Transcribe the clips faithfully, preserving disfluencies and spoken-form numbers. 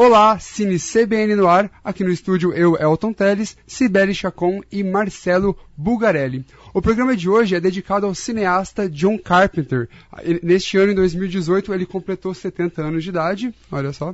Olá, Cine C B N no ar, aqui no estúdio eu, Elton Teles, Cibele Chacon e Marcelo Bugarelli. O programa de hoje é dedicado ao cineasta John Carpenter. Neste ano, em dois mil e dezoito, ele completou setenta anos de idade, olha só,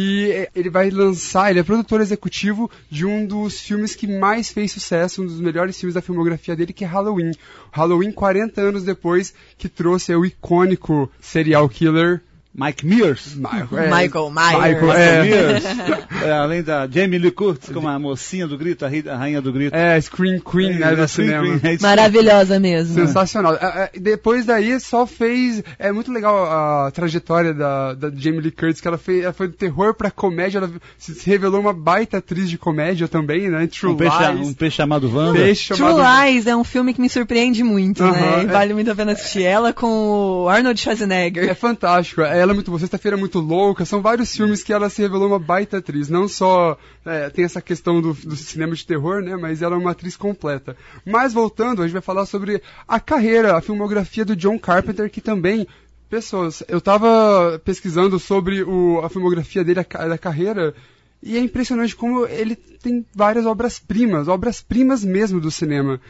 e ele vai lançar, ele é produtor executivo de um dos filmes que mais fez sucesso, um dos melhores filmes da filmografia dele, que é Halloween. Halloween, quarenta anos depois, que trouxe o icônico serial killer Mike Myers. Michael, é, Michael Myers. Michael é. Myers. É, além da Jamie Lee Curtis, como a mocinha do grito, a, ri, a rainha do grito. É, Scream Queen, é, né, do cinema. Queen, é maravilhosa mesmo. Sensacional. É, é, depois daí só fez... É muito legal a trajetória da, da Jamie Lee Curtis, que ela, fez, ela foi do terror pra comédia, ela se, se revelou uma baita atriz de comédia também, né? True um peixe, Lies. Um peixe chamado Wanda. Peixe True chamado... Lies é um filme que me surpreende muito, uh-huh, né? E vale é... muito a pena assistir ela com o Arnold Schwarzenegger. É fantástico. Ela é muito boa. Sexta-feira muito louca, são vários filmes que ela se revelou uma baita atriz, não só é, tem essa questão do, do cinema de terror, né, mas ela é uma atriz completa. Mas voltando, a gente vai falar sobre a carreira, a filmografia do John Carpenter, que também, pessoas, eu tava pesquisando sobre o, a filmografia dele, a, da carreira, e é impressionante como ele tem várias obras-primas, obras-primas mesmo do cinema.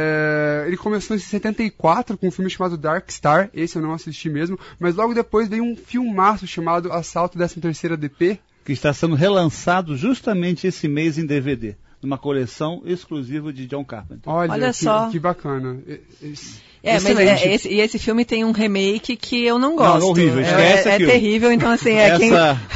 É, ele começou em setenta e quatro com um filme chamado Dark Star, esse eu não assisti mesmo, mas logo depois veio um filmaço chamado Assalto décima terceira D P. Que está sendo relançado justamente esse mês em D V D, numa coleção exclusiva de John Carpenter. Olha, Olha que, só. Que bacana. Esse... É, mas é, esse, e esse filme tem um remake que eu não gosto. Não, horrível, esquece é, é terrível, então assim, é essa... quem...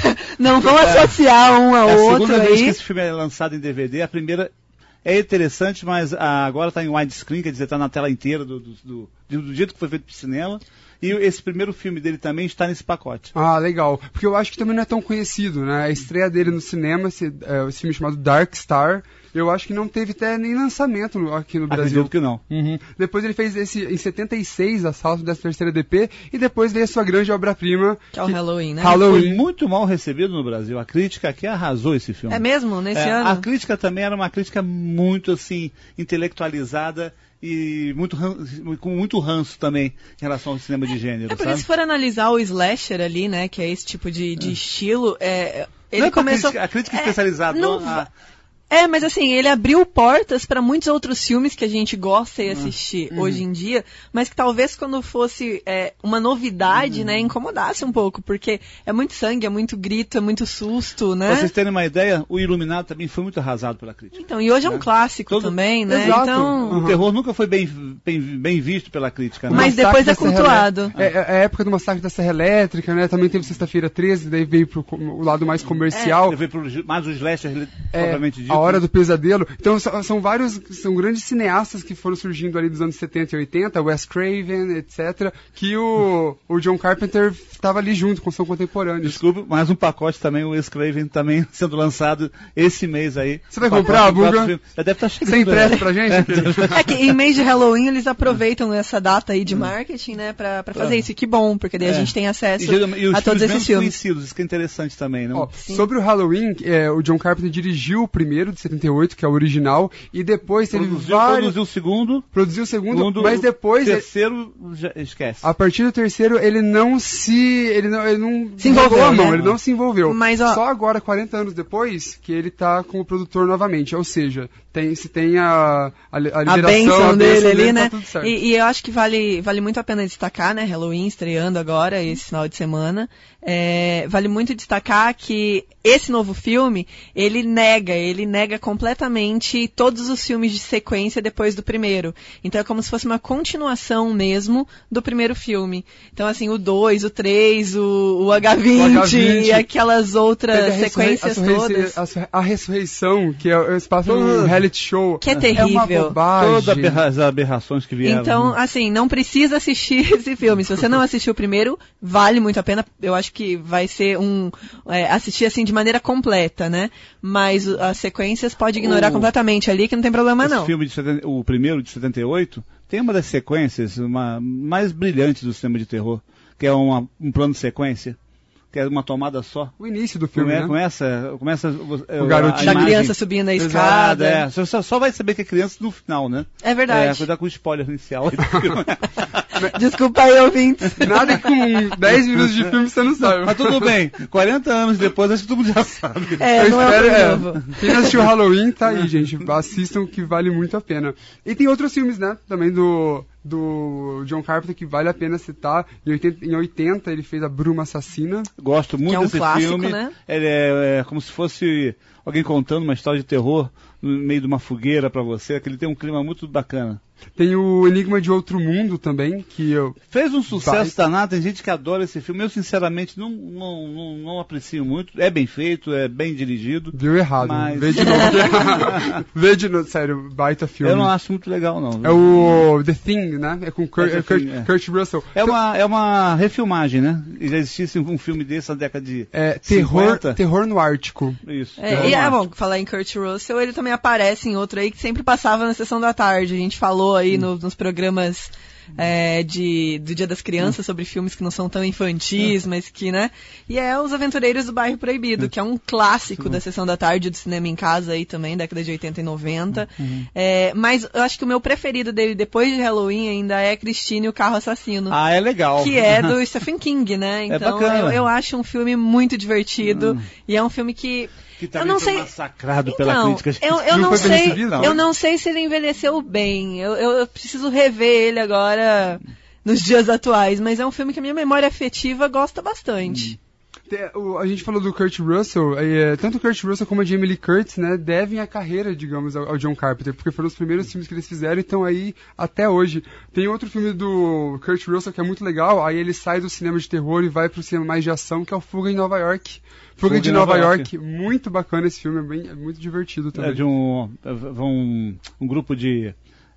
não vão associar um ao é outro. A segunda aí. vez que esse filme é lançado em D V D, a primeira é interessante, mas a, agora está em widescreen, quer dizer, está na tela inteira do, do, do, do jeito que foi feito para o cinema. E esse primeiro filme dele também está nesse pacote. Ah, legal. Porque eu acho que também não é tão conhecido, né? A estreia dele no cinema, esse, é, esse filme chamado Dark Star, eu acho que não teve até nem lançamento no, aqui no Brasil. Acredito que não. Uhum. Depois ele fez esse, em setenta e seis, Assalto décima terceira D P, e depois veio a sua grande obra-prima. Que é o Halloween, né? Halloween. Foi muito mal recebido no Brasil. A crítica aqui arrasou esse filme. É mesmo? Nesse é, ano? A crítica também era uma crítica muito, assim, intelectualizada e muito, com muito ranço também em relação ao cinema de gênero, é porque sabe? se for analisar o slasher ali, né, que é esse tipo de, de é. estilo, é, ele não é começou... A crítica, a crítica é, especializada... Não, a... É, mas assim, ele abriu portas para muitos outros filmes que a gente gosta de assistir uhum. hoje em dia, mas que talvez quando fosse é, uma novidade, uhum. né, incomodasse um pouco, porque é muito sangue, é muito grito, é muito susto, né? Pra vocês terem uma ideia, o Iluminado também foi muito arrasado pela crítica. Então, e hoje né? é um clássico Todo... também, né? Exato. Então... O terror nunca foi bem, bem, bem visto pela crítica, né? Mas depois é cultuado. É, é a época do Massacre da Serra Elétrica, né? Também teve Sexta-feira treze, daí veio pro o lado mais comercial. É. Veio pro, mais os slasher, é, propriamente dito. A Hora do Pesadelo. Então são, são vários, são grandes cineastas que foram surgindo ali dos anos setenta e oitenta, Wes Craven, etcétera, que o, o John Carpenter estava ali junto com seu contemporâneo. Desculpa, mais um pacote também, o Wes Craven também sendo lançado esse mês aí. Você vai comprar, Buga? Já deve estar chegando. Você empresta pra gente? É que em mês de Halloween eles aproveitam essa data aí de marketing, né, pra, pra fazer é. isso. E que bom, porque daí é. a gente tem acesso e, e a todos esses filmes. Conhecidos, isso que é interessante também, não? Ó, sobre o Halloween, é, o John Carpenter dirigiu o primeiro, de setenta e oito, que é o original, e depois teve produziu, vários... Produziu o segundo. Produziu o segundo, segundo mas depois... O terceiro, já esquece. A partir do terceiro, ele não se... Ele não, ele não se envolveu, a mão, né? Ele não se envolveu. Mas, ó, só agora, quarenta anos depois, que ele tá como produtor novamente. Ou seja, tem, se tem a, a, a liberação... A bênção dele ali, dele, né? Tá e, e eu acho que vale, vale muito a pena destacar, né? Halloween estreando agora, esse final de semana. É, vale muito destacar que esse novo filme, ele nega, ele nega completamente todos os filmes de sequência depois do primeiro. Então é como se fosse uma continuação mesmo do primeiro filme. Então assim, o dois, o três, o, o H vinte, o H vinte e aquelas outras sequências a todas. A, a ressurreição, que é o espaço do reality show. Que é terrível. É uma bobagem. Todas as aberrações que vieram. Então, assim, não precisa assistir esse filme. Se você não assistiu o primeiro, vale muito a pena. Eu acho que vai ser um... É, assistir assim de maneira completa, né? Mas as sequências pode ignorar o, completamente ali, que não tem problema não. Filme de setenta, o primeiro de setenta e oito, tem uma das sequências uma, mais brilhantes do cinema de terror, que é uma, um plano de sequência, que é uma tomada só. O início do filme, Come, né? Começa, começa o, o garotinho. Da criança subindo a escada. É, você só vai saber que é criança no final, né? É verdade. É, cuidar com o spoiler inicial do filme. Desculpa aí, ouvintes. Nada que com dez minutos de filme você não sabe. Mas tudo bem, quarenta anos depois acho que todo mundo já sabe. É, Eu não espero, é é, um novo. quem não assistiu Halloween, tá aí, gente. Assistam que vale muito a pena. E tem outros filmes, né? Também do, do John Carpenter que vale a pena citar. Em oitenta, em oitenta ele fez A Bruma Assassina. Gosto muito Que é um desse clássico, filme. né? Ele é, é como se fosse alguém contando uma história de terror no meio de uma fogueira pra você, que ele tem um clima muito bacana. Tem o Enigma de Outro Mundo também, que eu... Fez um sucesso Vai. danado, tem gente que adora esse filme. Eu, sinceramente, não, não, não, não aprecio muito. É bem feito, é bem dirigido. Deu errado. Mas- Vê de novo. Vê de novo. Sério, baita filme. Eu não acho muito legal, não. É o The Thing, né? É com Kurt, É The é Kurt, Thing, é. Kurt Russell. É uma, é uma refilmagem, né? E já existisse um filme desse na década de É, terror, cinquenta. terror no Ártico. Isso. É, terror e é no bom, falar em Kurt Russell, ele também aparece em outro aí que sempre passava na sessão da tarde. A gente falou aí no- nos programas é, de, do Dia das Crianças sobre filmes que não são tão infantis, mas que, né? E é Os Aventureiros do Bairro Proibido, que é um clássico da sessão da tarde do cinema em casa aí também, década de oitenta e noventa. É, mas eu acho que o meu preferido dele depois de Halloween ainda é Christine e o Carro Assassino. Ah, é legal. Que é do Stephen King, né? Então bacana. eu, eu acho um filme muito divertido e é um filme que Que eu também não foi sei. massacrado pela Então, crítica. eu, eu Não não foi bem sei, recebido, não. eu não sei se ele envelheceu bem. Eu, eu, eu preciso rever ele agora nos dias atuais, mas é um filme que a minha memória afetiva gosta bastante. Te- o- A gente falou do Kurt Russell, é, tanto o Kurt Russell como a Jamie Lee Curtis, né, devem a carreira, digamos, ao, ao John Carpenter, porque foram os primeiros filmes que eles fizeram e estão aí até hoje. Tem outro filme do Kurt Russell que é muito legal, aí ele sai do cinema de terror e vai pro cinema mais de ação, que é o Fuga em Nova York. Fuga, Fuga de em Nova, Nova York. muito bacana esse filme, é, bem, é muito divertido também. É de um, um, um grupo de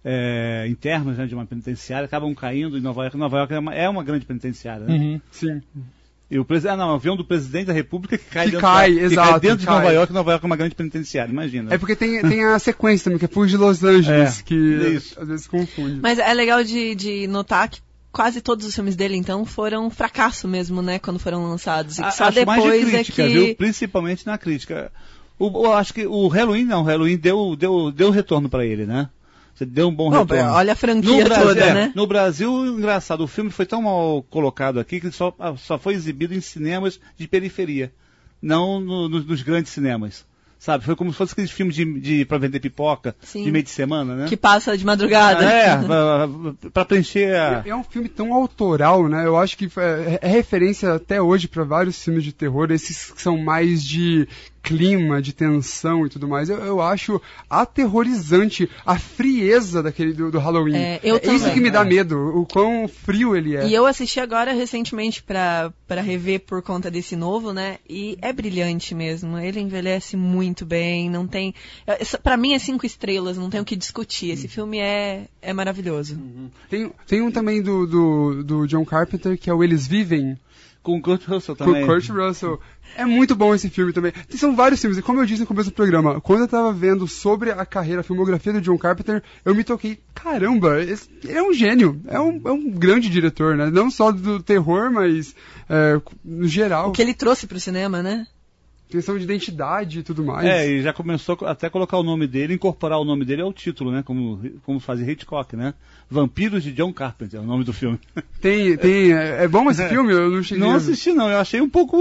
é, internos, né, de uma penitenciária, acabam caindo em Nova York. Nova York é uma, é uma grande penitenciária, né? Uhum, sim. E o presidente, ah, não, o avião do presidente da República que cai Que dentro, cai, da, que exato, cai dentro de cai. Nova York. Nova York é uma grande penitenciária, imagina. É porque tem, tem a sequência também, que é Fuga de Los Angeles, É, que isso. às vezes confunde. Mas é legal de, de notar que quase todos os filmes dele, então, foram um fracasso mesmo, né, quando foram lançados. E que A- só acho mais de depois crítica, é que... viu? Principalmente na crítica. O, eu acho que o Halloween não, o Halloween deu, deu, deu retorno pra ele, né? Você deu um bom Bom, retorno. olha a franquia Brasil, toda, é, né? No Brasil, engraçado, o filme foi tão mal colocado aqui que só, só foi exibido em cinemas de periferia, não no- no- nos grandes cinemas. Sabe? Foi como se fosse aqueles filmes de, de, pra vender pipoca, Sim. de meio de semana, né? Que passa de madrugada. É, pra, pra preencher a... É é um filme tão autoral, né? Eu acho que é, é referência até hoje para vários filmes de terror, esses que são mais de clima, de tensão e tudo mais. Eu, eu acho aterrorizante a frieza daquele do, do Halloween. É, eu é isso também. que me dá medo, o quão frio ele é. E eu assisti agora recentemente pra, pra rever por conta desse novo, né? E é brilhante mesmo. Ele envelhece muito bem, não tem... é, Pra mim é cinco estrelas, não tem o que discutir. Esse filme é, é maravilhoso. Tem, tem um também do, do, do John Carpenter, que é o Eles Vivem, Com o Kurt Russell com também. o Kurt Russell. É muito bom esse filme também. E são vários filmes, e como eu disse no começo do programa, quando eu tava vendo sobre a carreira, a filmografia do John Carpenter, eu me toquei, caramba, esse- ele é um gênio, é um, é um grande diretor, né? Não só do terror, mas é, no geral, O que ele trouxe pro cinema, né? questão de identidade e tudo mais. É, e já começou até a colocar o nome dele, incorporar o nome dele ao título, né? Como, como fazia Hitchcock, né? Vampiros de John Carpenter, é o nome do filme. Tem, tem, é, é bom esse filme? Eu não cheguei Não a- assisti não, eu achei um pouco...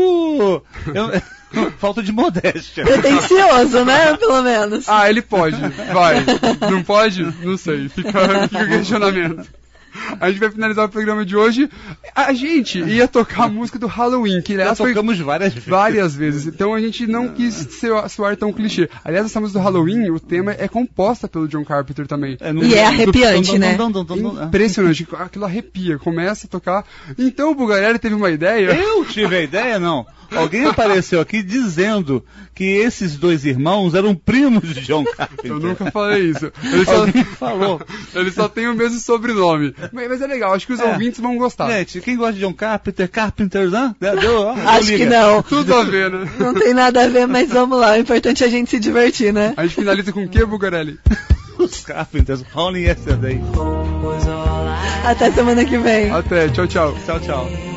eu- falta de modéstia. Pretencioso, né? Pelo menos. Ah, ele pode, vai. Não pode? Não sei, fica, fica o questionamento. A gente vai finalizar o programa de hoje. A gente ia tocar a música do Halloween, que Já aliás foi tocamos várias vezes. várias vezes. Então a gente não quis ser, soar tão clichê. Aliás, essa música do Halloween, o tema é composta pelo John Carpenter também. no- E é do- arrepiante, dum, dum, né? dum, dum, dum, dum, dum. Impressionante, aquilo arrepia, começa a tocar. Então o Bugarelli teve uma ideia. Eu tive a ideia, não. Alguém apareceu aqui dizendo que esses dois irmãos eram primos de John Carpenter. Eu nunca falei isso. Ele só, Alguém falou. ele só tem o mesmo sobrenome. Mas, mas é legal, acho que os É. ouvintes vão gostar. Gente, quem gosta de John Carpenter, Carpenter, né? Deu, ó, Acho liga. que não. Tudo a ver, né? Não tem nada a ver, mas vamos lá. O importante é a gente se divertir, né? A gente finaliza com o que, Bugarelli? Os Carpenters, Only Yesterday. Até semana que vem. Até, tchau, tchau. Tchau, tchau.